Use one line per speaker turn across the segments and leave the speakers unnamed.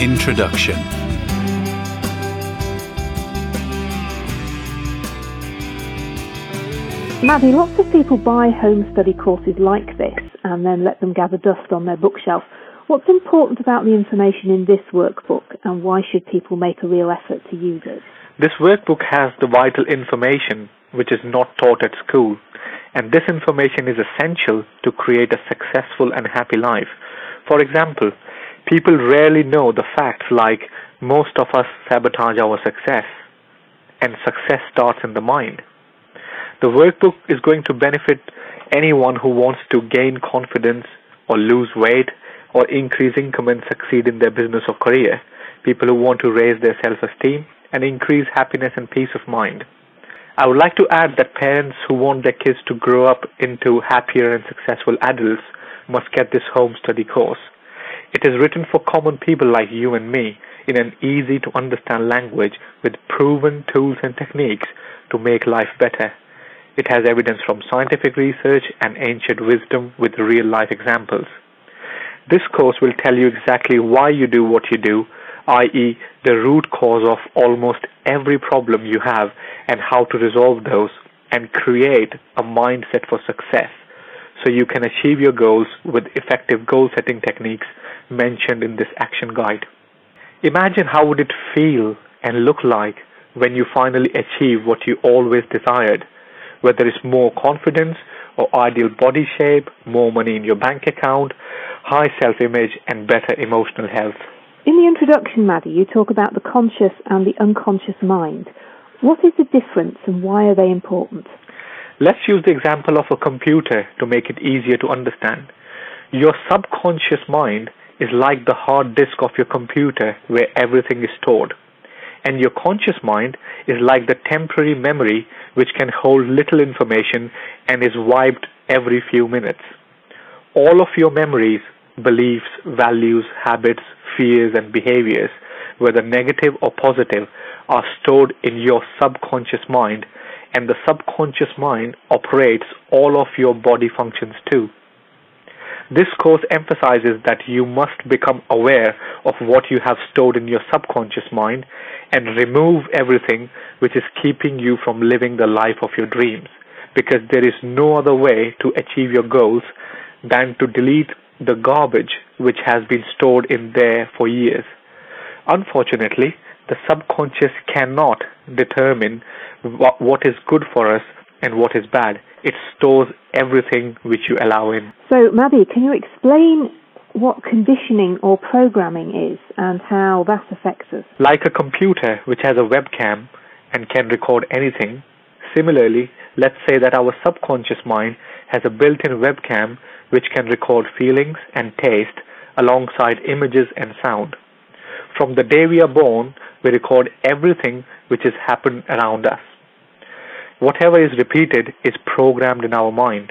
Introduction.
Maddie, lots of people buy home study courses like this and then let them gather dust on their bookshelf. What's important about the information in this workbook, and why should people make a real effort to use it?
This workbook has the vital information which is not taught at school, and this information is essential to create a successful and happy life. For example, people rarely know the facts like most of us sabotage our success, and success starts in the mind. The workbook is going to benefit anyone who wants to gain confidence or lose weight or increase income and succeed in their business or career, people who want to raise their self-esteem and increase happiness and peace of mind. I would like to add that parents who want their kids to grow up into happier and successful adults must get this home study course. It is written for common people like you and me in an easy-to-understand language with proven tools and techniques to make life better. It has evidence from scientific research and ancient wisdom with real-life examples. This course will tell you exactly why you do what you do, i.e. the root cause of almost every problem you have and how to resolve those, and create a mindset for success so you can achieve your goals with effective goal-setting techniques mentioned in this action guide. Imagine how would it feel and look like when you finally achieve what you always desired, whether it's more confidence or ideal body shape, more money in your bank account, high self-image and better emotional health.
In the introduction, Maddie, you talk about the conscious and the unconscious mind. What is the difference and why are they important?
Let's use the example of a computer to make it easier to understand. Your subconscious mind is like the hard disk of your computer where everything is stored. And your conscious mind is like the temporary memory which can hold little information and is wiped every few minutes. All of your memories, beliefs, values, habits, fears and behaviors, whether negative or positive, are stored in your subconscious mind, and the subconscious mind operates all of your body functions too. This course emphasizes that you must become aware of what you have stored in your subconscious mind and remove everything which is keeping you from living the life of your dreams, because there is no other way to achieve your goals than to delete the garbage which has been stored in there for years. Unfortunately, the subconscious cannot determine what is good for us and what is bad. It stores everything which you allow in.
So, Maddie, can you explain what conditioning or programming is and how that affects us?
Like a computer which has a webcam and can record anything, similarly, let's say that our subconscious mind has a built-in webcam which can record feelings and taste alongside images and sound. From the day we are born, we record everything which has happened around us. Whatever is repeated is programmed in our mind.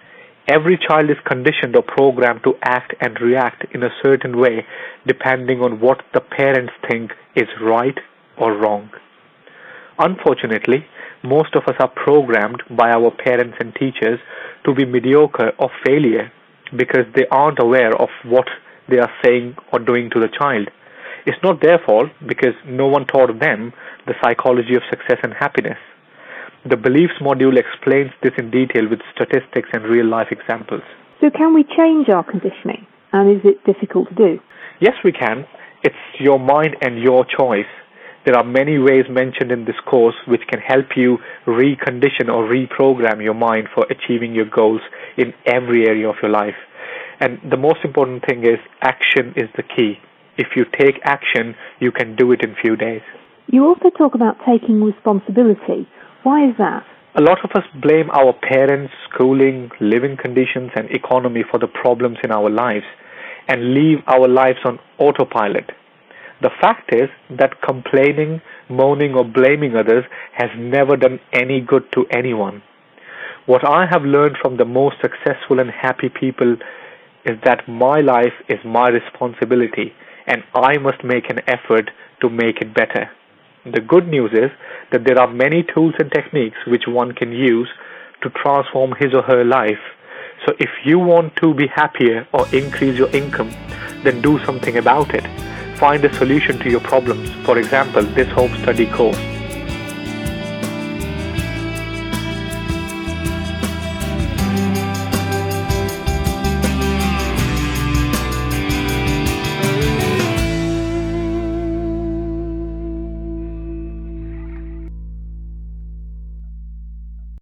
Every child is conditioned or programmed to act and react in a certain way depending on what the parents think is right or wrong. Unfortunately, most of us are programmed by our parents and teachers to be mediocre or failure because they aren't aware of what they are saying or doing to the child. It's not their fault because no one taught them the psychology of success and happiness. The beliefs module explains this in detail with statistics and real-life examples.
So can we change our conditioning? And is it difficult to do?
Yes, we can. It's your mind and your choice. There are many ways mentioned in this course which can help you recondition or reprogram your mind for achieving your goals in every area of your life. And the most important thing is action is the key. If you take action, you can do it in few days.
You also talk about taking responsibility. Why is that?
A lot of us blame our parents, schooling, living conditions and economy for the problems in our lives and leave our lives on autopilot. The fact is that complaining, moaning or blaming others has never done any good to anyone. What I have learned from the most successful and happy people is that my life is my responsibility and I must make an effort to make it better. The good news is that there are many tools and techniques which one can use to transform his or her life. So if you want to be happier or increase your income, then do something about it. find a solution to your problems, for example, this home study course.